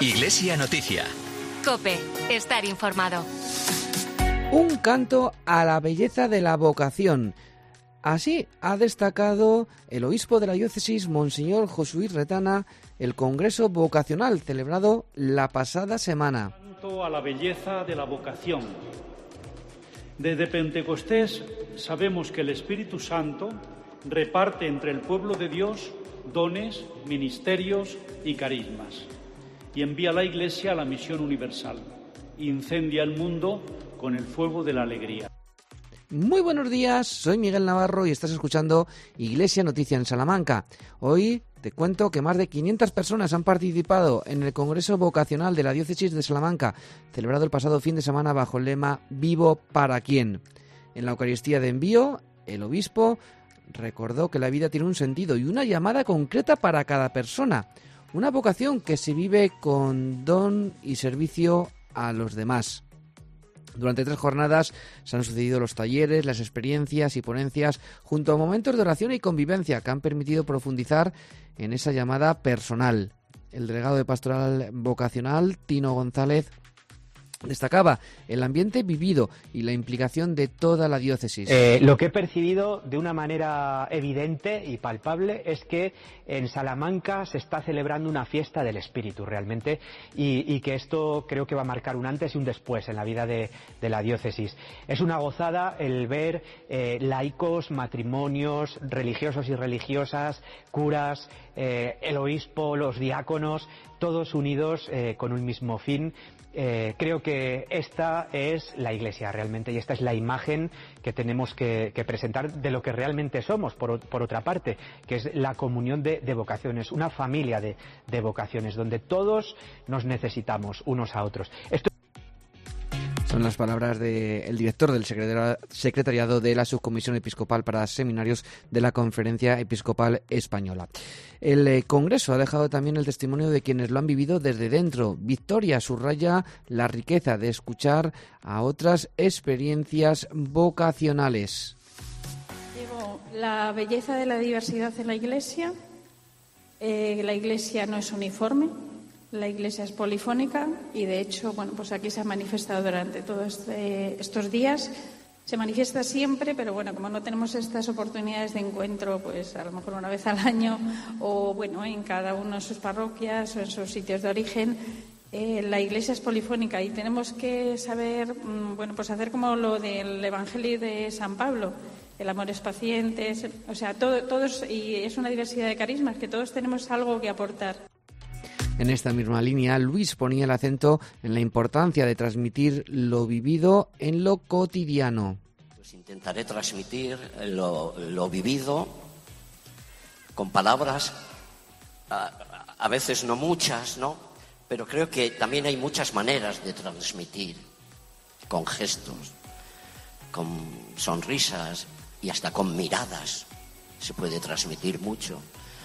Iglesia Noticia. COPE. Estar informado. Un canto a la belleza de la vocación. Así ha destacado el obispo de la diócesis, Monseñor Josué Retana, el Congreso Vocacional celebrado la pasada semana. Canto a la belleza de la vocación. Desde Pentecostés sabemos que el Espíritu Santo reparte entre el pueblo de Dios dones, ministerios y carismas, y envía a la Iglesia a la misión universal. Incendia el mundo con el fuego de la alegría. Muy buenos días, soy Miguel Navarro y estás escuchando Iglesia Noticia en Salamanca. Hoy te cuento que más de 500 personas han participado en el Congreso Vocacional de la Diócesis de Salamanca, celebrado el pasado fin de semana bajo el lema «Vivo para quién». En la Eucaristía de envío, el obispo recordó que la vida tiene un sentido y una llamada concreta para cada persona, una vocación que se vive con don y servicio a los demás. Durante 3 jornadas se han sucedido los talleres, las experiencias y ponencias, junto a momentos de oración y convivencia que han permitido profundizar en esa llamada personal. El delegado de Pastoral Vocacional, Tino González, destacaba el ambiente vivido y la implicación de toda la diócesis. Lo que he percibido de una manera evidente y palpable es que en Salamanca se está celebrando una fiesta del Espíritu realmente y que esto creo que va a marcar un antes y un después en la vida de la diócesis. Es una gozada el ver laicos, matrimonios, religiosos y religiosas, curas, el obispo, los diáconos, todos unidos con un mismo fin. Creo que esta es la Iglesia realmente y esta es la imagen que tenemos que presentar de lo que realmente somos, por otra parte, que es la comunión de vocaciones, una familia de vocaciones donde todos nos necesitamos unos a otros. Son las palabras del director del secretariado de la Subcomisión Episcopal para Seminarios de la Conferencia Episcopal Española. El Congreso ha dejado también el testimonio de quienes lo han vivido desde dentro. Victoria subraya la riqueza de escuchar a otras experiencias vocacionales. Llevo la belleza de la diversidad en la Iglesia. La Iglesia no es uniforme. La Iglesia es polifónica y, de hecho, pues aquí se ha manifestado durante todos estos días. Se manifiesta siempre, pero como no tenemos estas oportunidades de encuentro, pues a lo mejor una vez al año o, en cada uno de sus parroquias o en sus sitios de origen, la Iglesia es polifónica y tenemos que saber, pues hacer como lo del Evangelio de San Pablo. El amor es paciente, todos, y es una diversidad de carismas, que todos tenemos algo que aportar. En esta misma línea, Luis ponía el acento en la importancia de transmitir lo vivido en lo cotidiano. Pues intentaré transmitir lo vivido con palabras, a veces no muchas, ¿no? Pero creo que también hay muchas maneras de transmitir, con gestos, con sonrisas y hasta con miradas. Se puede transmitir mucho.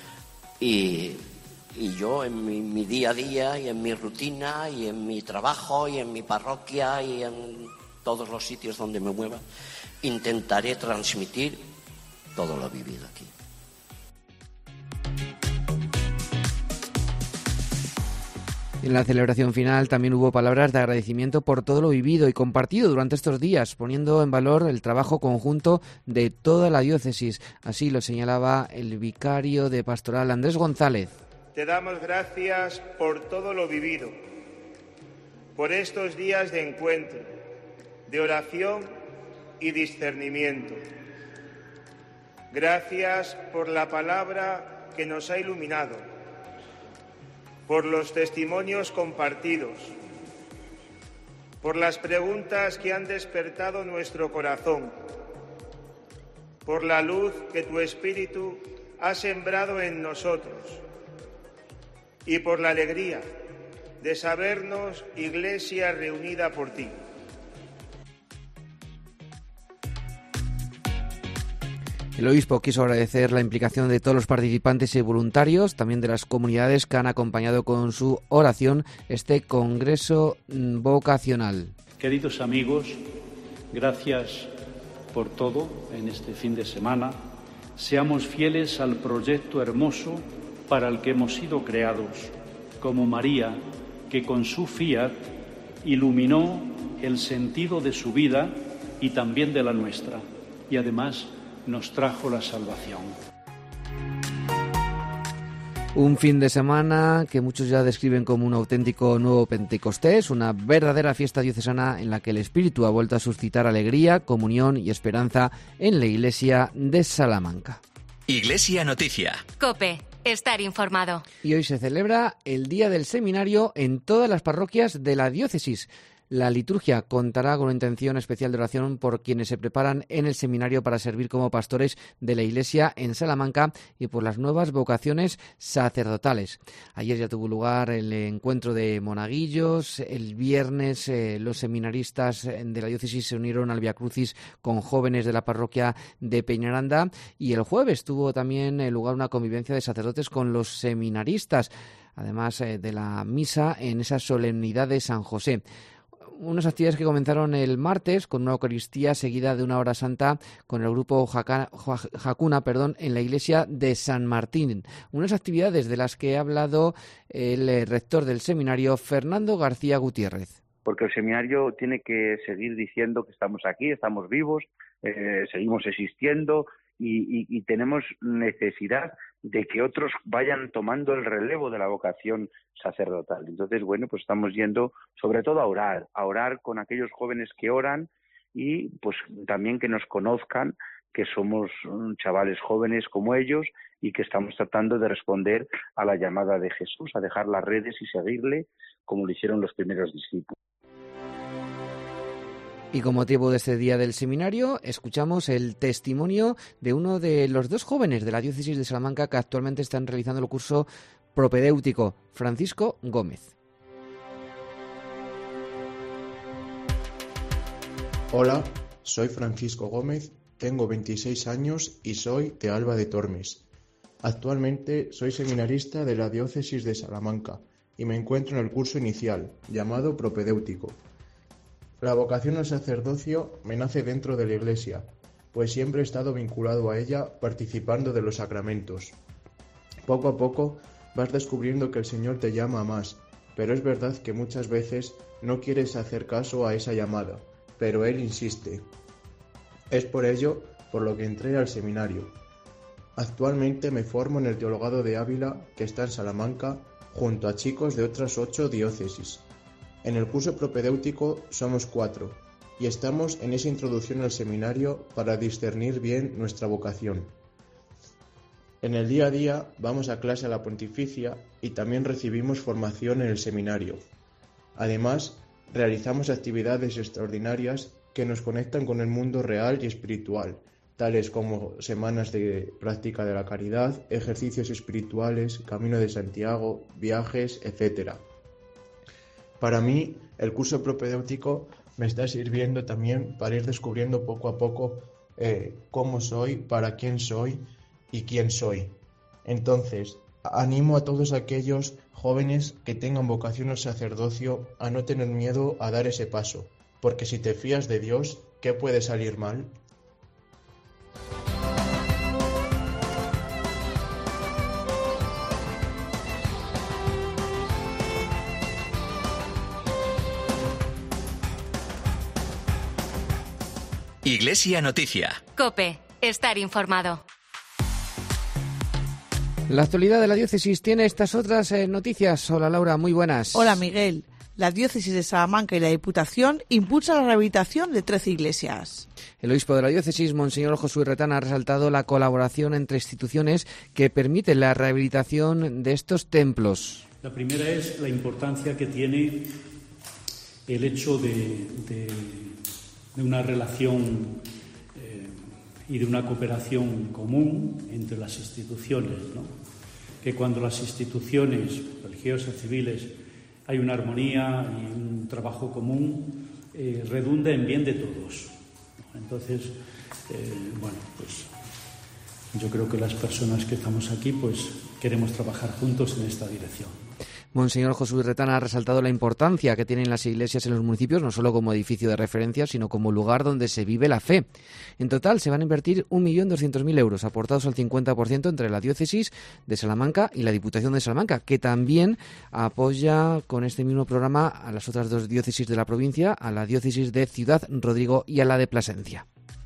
Y yo en mi día a día y en mi rutina y en mi trabajo y en mi parroquia y en todos los sitios donde me mueva, intentaré transmitir todo lo vivido aquí. En la celebración final también hubo palabras de agradecimiento por todo lo vivido y compartido durante estos días, poniendo en valor el trabajo conjunto de toda la diócesis. Así lo señalaba el vicario de Pastoral, Andrés González. Te damos gracias por todo lo vivido, por estos días de encuentro, de oración y discernimiento. Gracias por la palabra que nos ha iluminado, por los testimonios compartidos, por las preguntas que han despertado nuestro corazón, por la luz que tu Espíritu ha sembrado en nosotros, y por la alegría de sabernos Iglesia reunida por ti. El obispo quiso agradecer la implicación de todos los participantes y voluntarios, también de las comunidades que han acompañado con su oración este Congreso Vocacional. Queridos amigos, gracias por todo en este fin de semana. Seamos fieles al proyecto hermoso para el que hemos sido creados, como María, que con su fiat iluminó el sentido de su vida y también de la nuestra, y además nos trajo la salvación. Un fin de semana que muchos ya describen como un auténtico nuevo Pentecostés, una verdadera fiesta diocesana en la que el Espíritu ha vuelto a suscitar alegría, comunión y esperanza en la Iglesia de Salamanca. Iglesia Noticia. COPE. Estar informado. Y hoy se celebra el Día del Seminario en todas las parroquias de la diócesis. La liturgia contará con una intención especial de oración por quienes se preparan en el seminario para servir como pastores de la Iglesia en Salamanca y por las nuevas vocaciones sacerdotales. Ayer ya tuvo lugar el encuentro de monaguillos. El viernes los seminaristas de la diócesis se unieron al Via Crucis con jóvenes de la parroquia de Peñaranda y el jueves tuvo también lugar una convivencia de sacerdotes con los seminaristas, además de la misa en esa solemnidad de San José. Unas actividades que comenzaron el martes con una Eucaristía seguida de una hora santa con el grupo Jacuna, en la iglesia de San Martín. Unas actividades de las que ha hablado el rector del seminario, Fernando García Gutiérrez. Porque el seminario tiene que seguir diciendo que estamos aquí, estamos vivos, seguimos existiendo y tenemos necesidad de que otros vayan tomando el relevo de la vocación sacerdotal. Entonces, bueno, pues estamos yendo sobre todo a orar con aquellos jóvenes que oran y pues también que nos conozcan, que somos chavales jóvenes como ellos y que estamos tratando de responder a la llamada de Jesús, a dejar las redes y seguirle como lo hicieron los primeros discípulos. Y con motivo de este día del seminario, escuchamos el testimonio de uno de los dos jóvenes de la diócesis de Salamanca que actualmente están realizando el curso propedéutico, Francisco Gómez. Hola, soy Francisco Gómez, tengo 26 años y soy de Alba de Tormes. Actualmente soy seminarista de la diócesis de Salamanca y me encuentro en el curso inicial, llamado propedéutico. La vocación al sacerdocio me nace dentro de la Iglesia, pues siempre he estado vinculado a ella participando de los sacramentos. Poco a poco vas descubriendo que el Señor te llama a más, pero es verdad que muchas veces no quieres hacer caso a esa llamada, pero Él insiste. Es por ello por lo que entré al seminario. Actualmente me formo en el Teologado de Ávila, que está en Salamanca, junto a chicos de otras 8 diócesis. En el curso propedéutico somos 4 y estamos en esa introducción al seminario para discernir bien nuestra vocación. En el día a día vamos a clase a la Pontificia y también recibimos formación en el seminario. Además, realizamos actividades extraordinarias que nos conectan con el mundo real y espiritual, tales como semanas de práctica de la caridad, ejercicios espirituales, Camino de Santiago, viajes, etc. Para mí, el curso propedéutico me está sirviendo también para ir descubriendo poco a poco cómo soy, para quién soy y quién soy. Entonces, animo a todos aquellos jóvenes que tengan vocación al sacerdocio a no tener miedo a dar ese paso, porque si te fías de Dios, ¿qué puede salir mal? Iglesia Noticia. COPE. Estar informado. La actualidad de la diócesis tiene estas otras noticias. Hola Laura, muy buenas. Hola Miguel. La diócesis de Salamanca y la Diputación impulsan la rehabilitación de 13 iglesias. El obispo de la diócesis, Monseñor Josué Retana, ha resaltado la colaboración entre instituciones que permiten la rehabilitación de estos templos. La primera es la importancia que tiene el hecho de una relación y de una cooperación común entre las instituciones, ¿no? Que cuando las instituciones religiosas, civiles, hay una armonía y un trabajo común, redunda en bien de todos, ¿no? Entonces, pues yo creo que las personas que estamos aquí pues queremos trabajar juntos en esta dirección. Monseñor Josué Retana ha resaltado la importancia que tienen las iglesias en los municipios, no solo como edificio de referencia, sino como lugar donde se vive la fe. En total se van a invertir 1.200.000 euros, aportados al 50% entre la diócesis de Salamanca y la Diputación de Salamanca, que también apoya con este mismo programa a las otras dos diócesis de la provincia, a la diócesis de Ciudad Rodrigo y a la de Plasencia.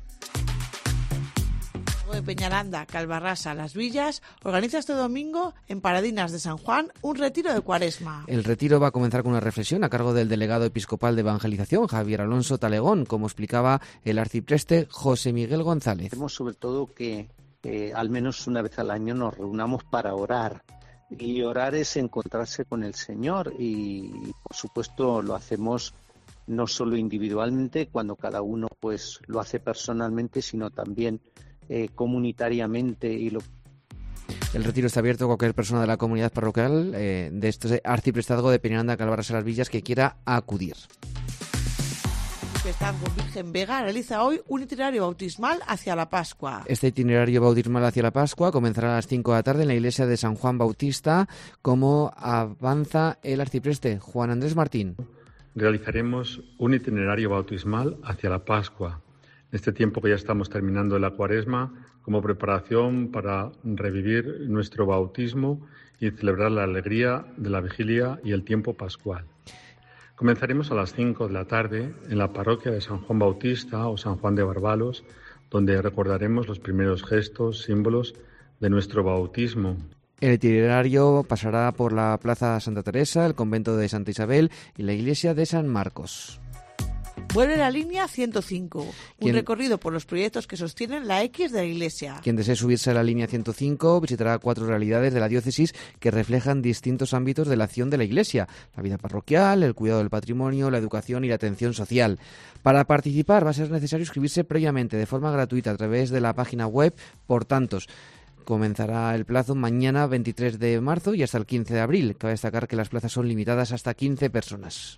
De Peñaranda, Calvarrasa, Las Villas, organiza este domingo en Paradinas de San Juan un retiro de Cuaresma. El retiro va a comenzar con una reflexión a cargo del delegado episcopal de evangelización, Javier Alonso Talegón, como explicaba el arcipreste José Miguel González. Queremos sobre todo que al menos una vez al año nos reunamos para orar. Y orar es encontrarse con el Señor y por supuesto lo hacemos no solo individualmente, cuando cada uno pues lo hace personalmente, sino también comunitariamente. El retiro está abierto a cualquier persona de la comunidad parroquial de este arciprestazgo de Peñaranda, Calvarrasa, Las Villas que quiera acudir. El arciprestazgo Virgen Vega realiza hoy un itinerario bautismal hacia la Pascua. Este itinerario bautismal hacia la Pascua comenzará a las 5 de la tarde en la iglesia de San Juan Bautista, como avanza el arcipreste Juan Andrés Martín. Realizaremos un itinerario bautismal hacia la Pascua. Este tiempo que ya estamos terminando la Cuaresma, como preparación para revivir nuestro bautismo y celebrar la alegría de la vigilia y el tiempo pascual. Comenzaremos a las 5 de la tarde en la parroquia de San Juan Bautista o San Juan de Barbalos, donde recordaremos los primeros gestos, símbolos de nuestro bautismo. El itinerario pasará por la Plaza Santa Teresa, el convento de Santa Isabel y la iglesia de San Marcos. Vuelve la línea 105, un recorrido por los proyectos que sostienen la X de la Iglesia. Quien desee subirse a la línea 105 visitará 4 realidades de la diócesis que reflejan distintos ámbitos de la acción de la Iglesia: la vida parroquial, el cuidado del patrimonio, la educación y la atención social. Para participar va a ser necesario inscribirse previamente de forma gratuita a través de la página web Por Tantos. Comenzará el plazo mañana 23 de marzo y hasta el 15 de abril. Cabe destacar que las plazas son limitadas hasta 15 personas.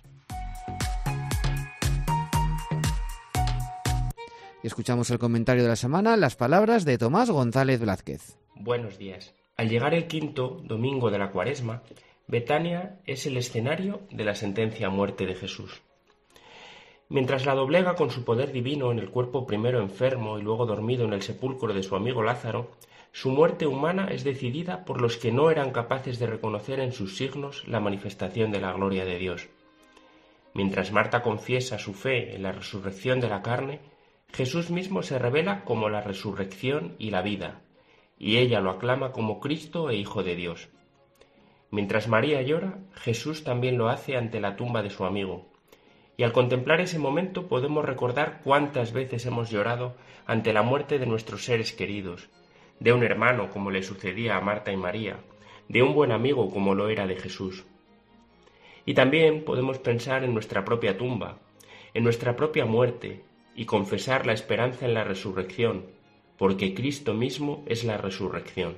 Y escuchamos el comentario de la semana, las palabras de Tomás González Blázquez. Buenos días. Al llegar el quinto domingo de la Cuaresma, Betania es el escenario de la sentencia a muerte de Jesús. Mientras la doblega con su poder divino en el cuerpo primero enfermo y luego dormido en el sepulcro de su amigo Lázaro, su muerte humana es decidida por los que no eran capaces de reconocer en sus signos la manifestación de la gloria de Dios. Mientras Marta confiesa su fe en la resurrección de la carne, Jesús mismo se revela como la resurrección y la vida, y ella lo aclama como Cristo e Hijo de Dios. Mientras María llora, Jesús también lo hace ante la tumba de su amigo, y al contemplar ese momento podemos recordar cuántas veces hemos llorado ante la muerte de nuestros seres queridos, de un hermano como le sucedía a Marta y María, de un buen amigo como lo era de Jesús. Y también podemos pensar en nuestra propia tumba, en nuestra propia muerte, y confesar la esperanza en la resurrección, porque Cristo mismo es la resurrección.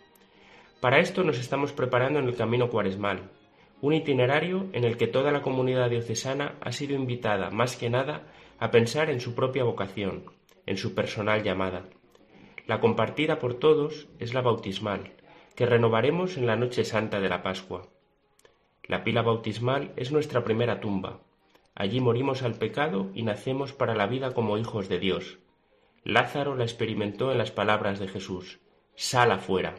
Para esto nos estamos preparando en el camino cuaresmal, un itinerario en el que toda la comunidad diocesana ha sido invitada, más que nada, a pensar en su propia vocación, en su personal llamada. La compartida por todos es la bautismal, que renovaremos en la Noche Santa de la Pascua. La pila bautismal es nuestra primera tumba. Allí morimos al pecado y nacemos para la vida como hijos de Dios. Lázaro la experimentó en las palabras de Jesús: «Sal afuera».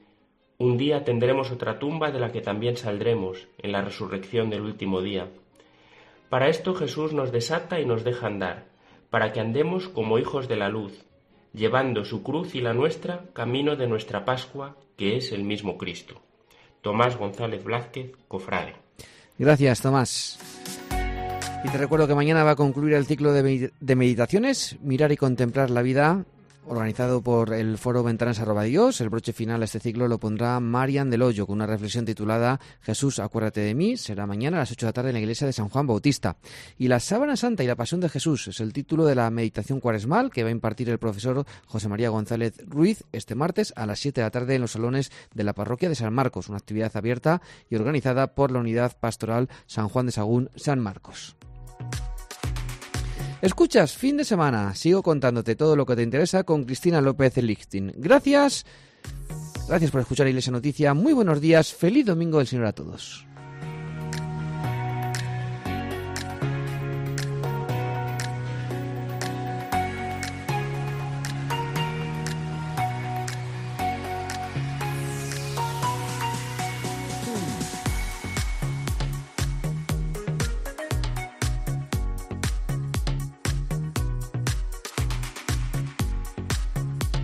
Un día tendremos otra tumba de la que también saldremos, en la resurrección del último día. Para esto Jesús nos desata y nos deja andar, para que andemos como hijos de la luz, llevando su cruz y la nuestra camino de nuestra Pascua, que es el mismo Cristo. Tomás González Blázquez, cofrade. Gracias, Tomás. Y te recuerdo que mañana va a concluir el ciclo de meditaciones, Mirar y Contemplar la Vida, organizado por el foro Ventanas@Dios. El broche final a este ciclo lo pondrá Marian del Hoyo con una reflexión titulada Jesús, acuérdate de mí. Será mañana a las 8 de la tarde en la iglesia de San Juan Bautista. Y la Sábana Santa y la Pasión de Jesús es el título de la meditación cuaresmal que va a impartir el profesor José María González Ruiz este martes a las 7 de la tarde en los salones de la parroquia de San Marcos, una actividad abierta y organizada por la Unidad Pastoral San Juan de Sagún, San Marcos. Escuchas, fin de semana. Sigo contándote todo lo que te interesa con Cristina López Lichtin. Gracias por escuchar Iglesia Noticia. Muy buenos días. Feliz Domingo del Señor a todos.